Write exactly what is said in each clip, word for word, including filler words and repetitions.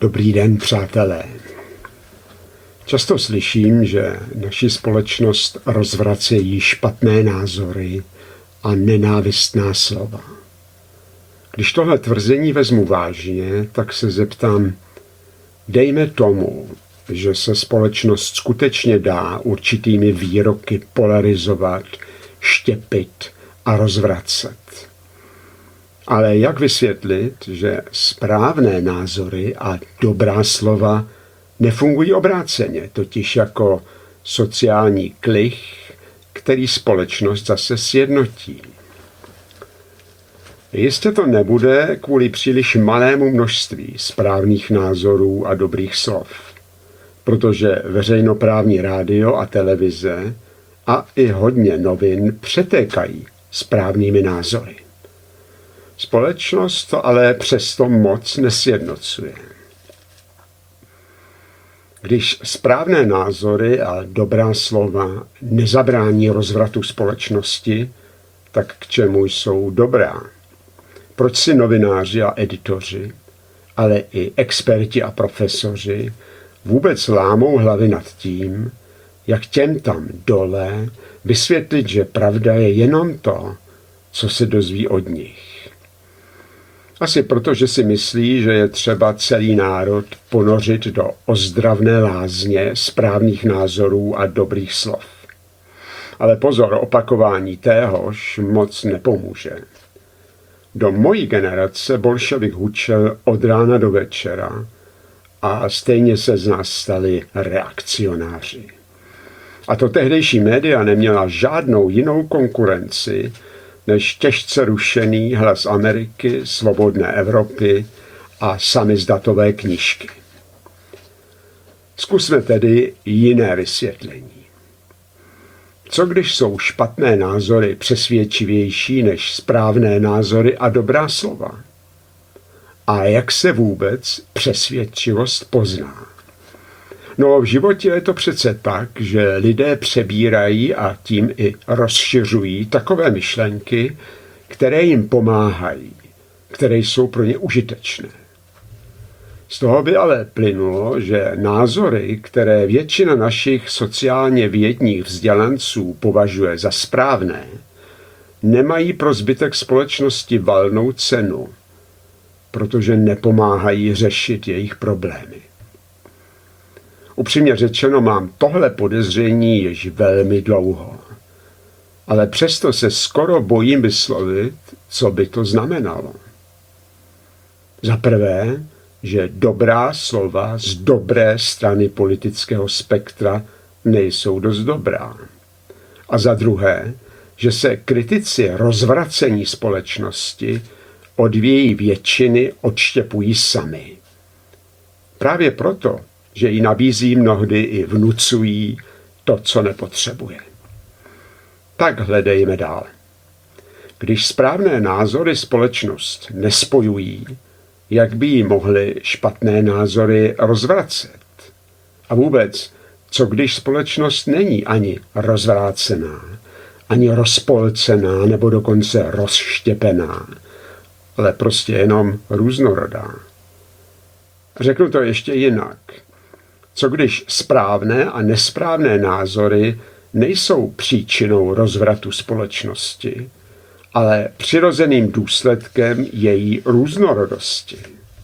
Dobrý den, přátelé. Často slyším, že naši společnost rozvracejí špatné názory a nenávistná slova. Když tohle tvrzení vezmu vážně, tak se zeptám, dejme tomu, že se společnost skutečně dá určitými výroky polarizovat, štěpit a rozvracet. Ale jak vysvětlit, že správné názory a dobrá slova nefungují obráceně, totiž jako sociální klich, který společnost zase sjednotí? Jistě to nebude kvůli příliš malému množství správných názorů a dobrých slov, protože veřejnoprávní rádio a televize a i hodně novin přetékají správnými názory. Společnost to ale přesto moc nesjednocuje. Když správné názory a dobrá slova nezabrání rozvratu společnosti, tak k čemu jsou dobrá? Proč si novináři a editoři, ale i experti a profesoři vůbec lámou hlavy nad tím, jak těm tam dole vysvětlit, že pravda je jenom to, co se dozví od nich? Asi proto, že si myslí, že je třeba celý národ ponořit do ozdravné lázně správných názorů a dobrých slov. Ale pozor, opakování téhož moc nepomůže. Do mojí generace bolševik hučel od rána do večera a stejně se z nás stali reakcionáři. A to tehdejší média neměla žádnou jinou konkurenci, než těžce rušený Hlas Ameriky, Svobodné Evropy a samizdatové knížky. Zkusme tedy jiné vysvětlení. Co když jsou špatné názory přesvědčivější než správné názory a dobrá slova? A jak se vůbec přesvědčivost pozná? No, v životě je to přece tak, že lidé přebírají a tím i rozšiřují takové myšlenky, které jim pomáhají, které jsou pro ně užitečné. Z toho by ale plynulo, že názory, které většina našich sociálně vědních vzdělanců považuje za správné, nemají pro zbytek společnosti valnou cenu, protože nepomáhají řešit jejich problémy. Upřímně řečeno, mám tohle podezření již velmi dlouho. Ale přesto se skoro bojím vyslovit, co by to znamenalo. Za prvé, že dobrá slova z dobré strany politického spektra nejsou dost dobrá. A za druhé, že se kritici rozvracení společnosti od její většiny odštěpují sami. Právě proto, že ji nabízí mnohdy i vnucují to, co nepotřebuje. Tak hledejme dál. Když správné názory společnost nespojují, jak by jí mohly špatné názory rozvracet? A vůbec, co když společnost není ani rozvrácená, ani rozpolcená nebo dokonce rozštěpená, ale prostě jenom různorodá? Řeknu to ještě jinak. Co když správné a nesprávné názory nejsou příčinou rozvratu společnosti, ale přirozeným důsledkem její různorodosti?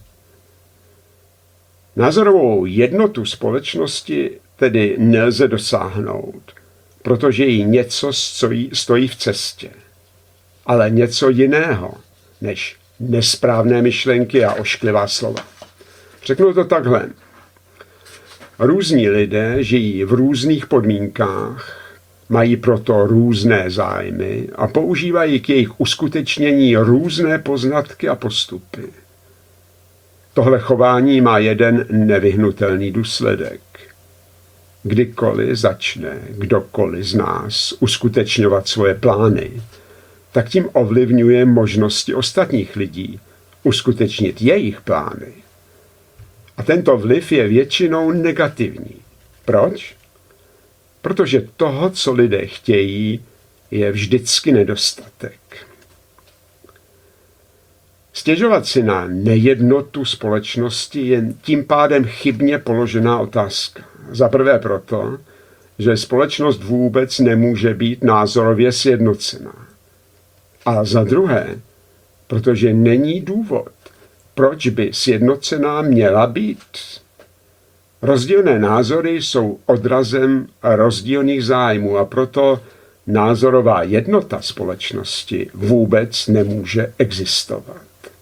Názorovou jednotu společnosti tedy nelze dosáhnout, protože jí něco stojí, stojí v cestě, ale něco jiného než nesprávné myšlenky a ošklivá slova. Řeknu to takhle. Různí lidé žijí v různých podmínkách, mají proto různé zájmy a používají k jejich uskutečnění různé poznatky a postupy. Tohle chování má jeden nevyhnutelný důsledek. Kdykoliv začne kdokoliv z nás uskutečňovat svoje plány, tak tím ovlivňuje možnosti ostatních lidí uskutečnit jejich plány. A tento vliv je většinou negativní. Proč? Protože toho, co lidé chtějí, je vždycky nedostatek. Stěžovat si na nejednotu společnosti je tím pádem chybně položená otázka. Za prvé proto, že společnost vůbec nemůže být názorově sjednocená. A za druhé, protože není důvod, proč by sjednocená měla být. Rozdílné názory jsou odrazem rozdílných zájmů a proto názorová jednota společnosti vůbec nemůže existovat.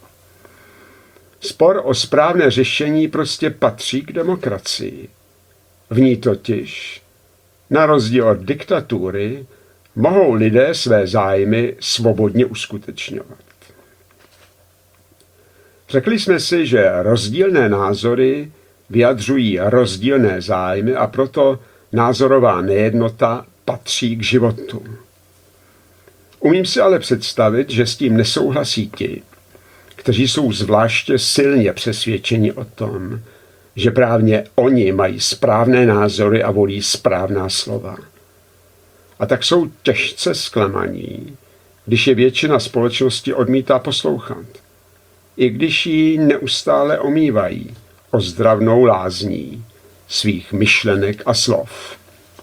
Spor o správné řešení prostě patří k demokracii. V ní totiž, na rozdíl od diktatury, mohou lidé své zájmy svobodně uskutečňovat. Řekli jsme si, že rozdílné názory vyjadřují rozdílné zájmy a proto názorová nejednota patří k životu. Umím si ale představit, že s tím nesouhlasí ti, kteří jsou zvláště silně přesvědčeni o tom, že právě oni mají správné názory a volí správná slova. A tak jsou těžce zklamaní, když je většina společnosti odmítá poslouchat, i když ji neustále omývají ozdravnou lázní svých myšlenek a slov.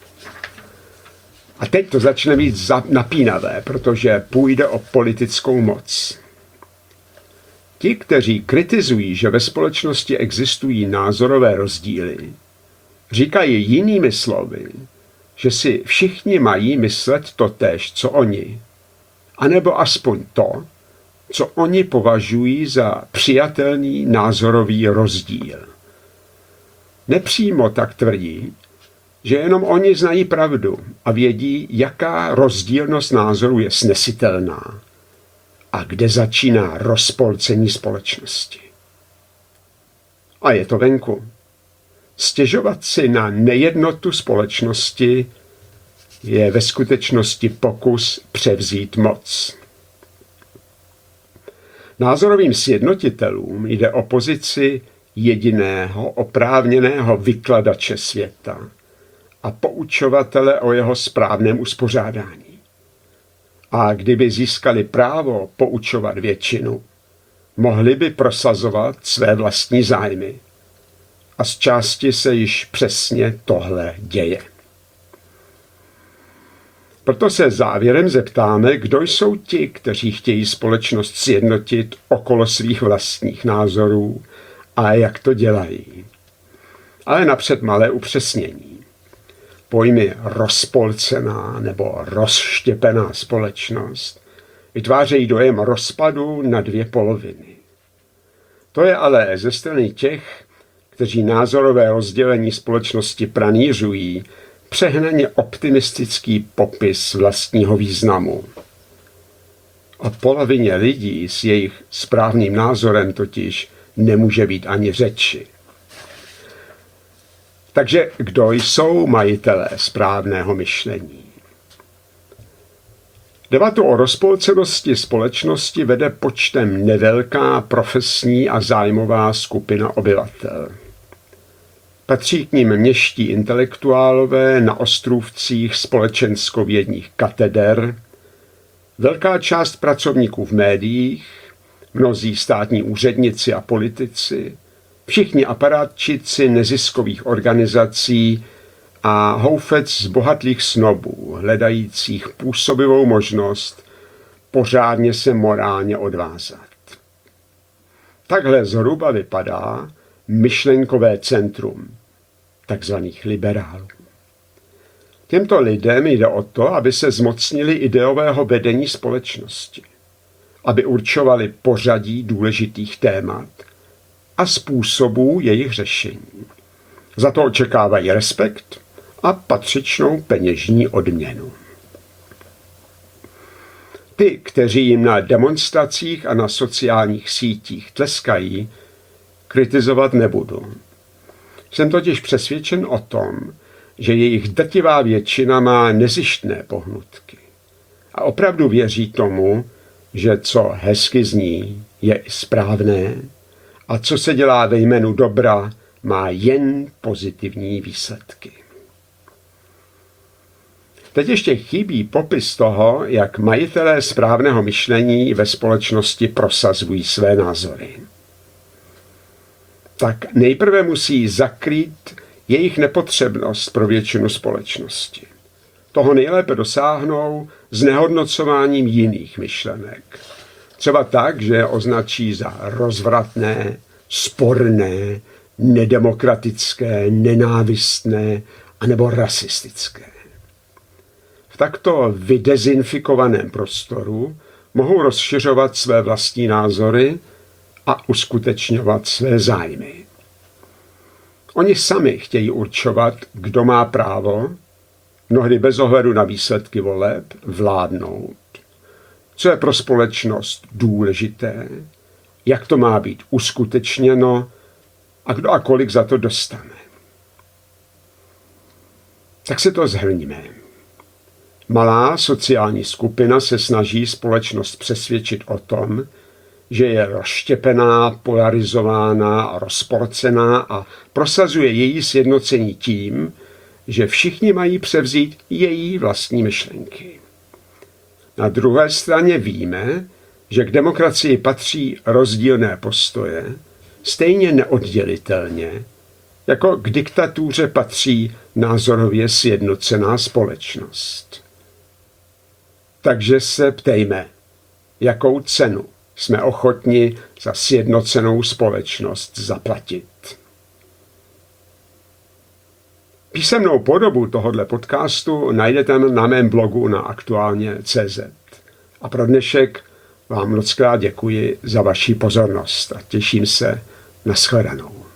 A teď to začne být napínavé, protože půjde o politickou moc. Ti, kteří kritizují, že ve společnosti existují názorové rozdíly, říkají jinými slovy, že si všichni mají myslet totéž, co oni, anebo aspoň to, co oni považují za přijatelný názorový rozdíl. Nepřímo tak tvrdí, že jenom oni znají pravdu a vědí, jaká rozdílnost názoru je snesitelná a kde začíná rozpolcení společnosti. A je to venku. Stěžovat si na nejednotu společnosti je ve skutečnosti pokus převzít moc. Názorovým sjednotitelům jde o pozici jediného oprávněného vykladače světa a poučovatele o jeho správném uspořádání. A kdyby získali právo poučovat většinu, mohli by prosazovat své vlastní zájmy. A z části se již přesně tohle děje. Proto se závěrem zeptáme, kdo jsou ti, kteří chtějí společnost sjednotit okolo svých vlastních názorů a jak to dělají. Ale napřed malé upřesnění. Pojmy rozpolcená nebo rozštěpená společnost vytvářejí dojem rozpadu na dvě poloviny. To je ale ze strany těch, kteří názorové rozdělení společnosti pranířují, přehnaně optimistický popis vlastního významu. O polovině lidí s jejich správným názorem totiž nemůže být ani řeči. Takže kdo jsou majitelé správného myšlení? Debatu o rozpolcenosti společnosti vede počtem nevelká profesní a zájmová skupina obyvatel. Patří k nim městští intelektuálové na ostrůvcích společenskovědních kateder, velká část pracovníků v médiích, mnozí státní úředníci a politici, všichni aparátčici neziskových organizací a houfec zbohatlých snobů, hledajících působivou možnost pořádně se morálně odvázat. Takhle zhruba vypadá myšlenkové centrum takzvaných liberálů. Těmto lidem jde o to, aby se zmocnili ideového vedení společnosti, aby určovali pořadí důležitých témat a způsobů jejich řešení. Za to očekávají respekt a patřičnou peněžní odměnu. Ty, kteří jim na demonstracích a na sociálních sítích tleskají, kritizovat nebudu. Jsem totiž přesvědčen o tom, že jejich drtivá většina má nezištné pohnutky. A opravdu věří tomu, že co hezky zní, je i správné a co se dělá ve jménu dobra, má jen pozitivní výsledky. Teď ještě chybí popis toho, jak majitelé správného myšlení ve společnosti prosazují své názory. Tak nejprve musí zakrýt jejich nepotřebnost pro většinu společnosti. Toho nejlépe dosáhnou znehodnocováním jiných myšlenek. Třeba tak, že je označí za rozvratné, sporné, nedemokratické, nenávistné anebo rasistické. V takto vydezinfikovaném prostoru mohou rozšiřovat své vlastní názory a uskutečňovat své zájmy. Oni sami chtějí určovat, kdo má právo, mnohdy bez ohledu na výsledky voleb, vládnout. Co je pro společnost důležité, jak to má být uskutečněno a kdo a kolik za to dostane. Tak se to shrníme. Malá sociální skupina se snaží společnost přesvědčit o tom, že je rozštěpená, polarizovaná, rozporcená a prosazuje její sjednocení tím, že všichni mají převzít její vlastní myšlenky. Na druhé straně víme, že k demokracii patří rozdílné postoje, stejně neoddělitelně, jako k diktatuře patří názorově sjednocená společnost. Takže se ptejme, jakou cenu jsme ochotni za sjednocenou společnost zaplatit. Písemnou podobu tohoto podcastu najdete na mém blogu na aktuálně tečka cé zet. A pro dnešek vám mockrát děkuji za vaši pozornost a těším se na shledanou.